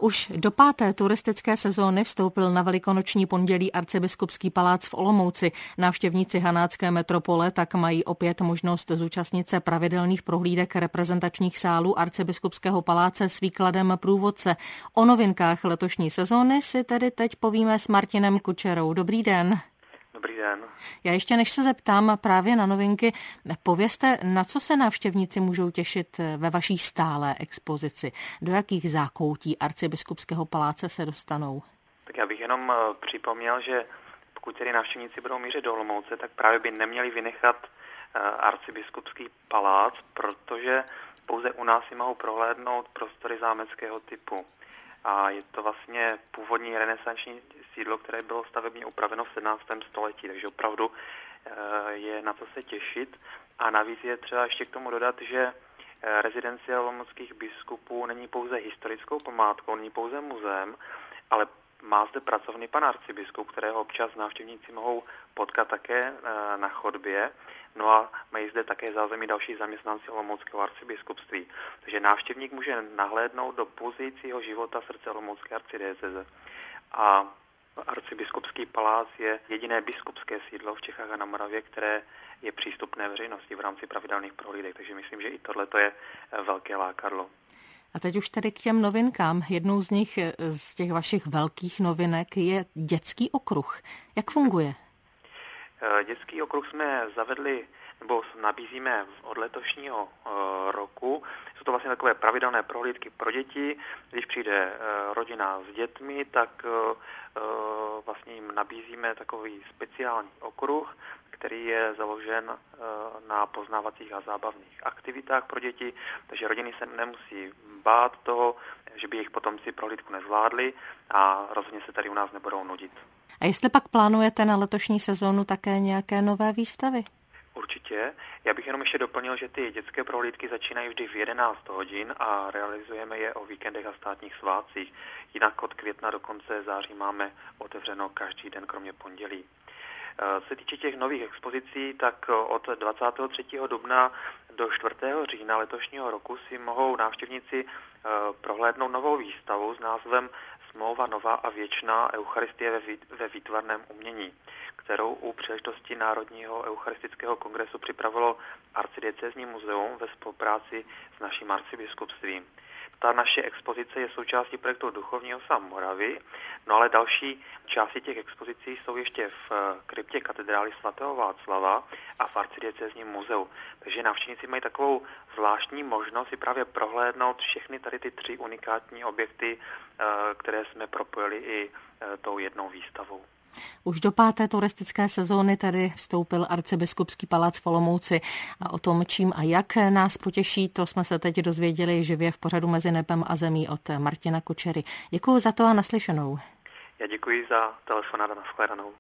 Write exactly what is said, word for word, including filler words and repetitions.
Už do páté turistické sezóny vstoupil na velikonoční pondělí arcibiskupský palác v Olomouci. Návštěvníci hanácké metropole tak mají opět možnost zúčastnit se pravidelných prohlídek reprezentačních sálů arcibiskupského paláce s výkladem průvodce. O novinkách letošní sezóny si tedy teď povíme s Martinem Kučerou. Dobrý den. Dobrý den. Já ještě než se zeptám právě na novinky, povězte, na co se návštěvníci můžou těšit ve vaší stálé expozici? Do jakých zákoutí arcibiskupského paláce se dostanou? Tak já bych jenom připomněl, že pokud tedy návštěvníci budou mířit do Olomouce, tak právě by neměli vynechat arcibiskupský palác, protože pouze u nás si mohou prohlédnout prostory zámeckého typu. A je to vlastně původní renesanční sídlo, které bylo stavebně upraveno v sedmnáctém století, takže opravdu je na co se těšit. A navíc je třeba ještě k tomu dodat, že rezidencia olomouckých biskupů není pouze historickou památkou, není pouze muzeem, ale má zde pracovny pan arcibiskup, kterého občas návštěvníci mohou potkat také na chodbě. No a mají zde také zázemí další zaměstnanci olomouckého arcibiskupství. Takže návštěvník může nahlédnout do pulzujícího života srdce olomoucké arcidiecéze. A arcibiskupský palác je jediné biskupské sídlo v Čechách a na Moravě, které je přístupné veřejnosti v rámci pravidelných prohlídek. Takže myslím, že i tohle je velké lákadlo. A teď už tedy k těm novinkám. Jednou z nich, z těch vašich velkých novinek, je dětský okruh. Jak funguje? Dětský okruh jsme zavedli, nebo nabízíme od letošního roku. Jsou to vlastně takové pravidelné prohlídky pro děti. Když přijde rodina s dětmi, tak vlastně jim nabízíme takový speciální okruh, který je založen na poznávacích a zábavných aktivitách pro děti, takže rodiny se nemusí bát toho, že by jejich potomci prohlídku nezvládli a rozhodně se tady u nás nebudou nudit. A jestli pak plánujete na letošní sezónu také nějaké nové výstavy? Určitě. Já bych jenom ještě doplnil, že ty dětské prohlídky začínají vždy v jedenáct hodin a realizujeme je o víkendech a státních svátcích. Jinak od května do konce září máme otevřeno každý den, kromě pondělí. Co se týče těch nových expozicí, tak od dvacátého třetího dubna do čtvrtého října letošního roku si mohou návštěvníci prohlédnout novou výstavu s názvem Smlouva nová a věčná Eucharistie ve výtvarném umění, kterou u příležitosti Národního eucharistického kongresu připravilo arcidiecézní muzeum ve spolupráci s naším arcibiskupstvím. Ta naše expozice je součástí projektu Duchovního sám Moravy, no ale další části těch expozicí jsou ještě v kryptě katedrály svatého Václava a v arcidiecézním muzeu. Takže návštěvníci mají takovou zvláštní možnost si právě prohlédnout všechny tady ty tři unikátní objekty, které jsme propojili i tou jednou výstavou. Už do páté turistické sezóny tady vstoupil arcibiskupský palác v Olomouci a o tom, čím a jak nás potěší, to jsme se teď dozvěděli živě v pořadu Mezi nebem a zemí od Martina Kučery. Děkuji za to a naslyšenou. Já děkuji za telefonát a nashledanou.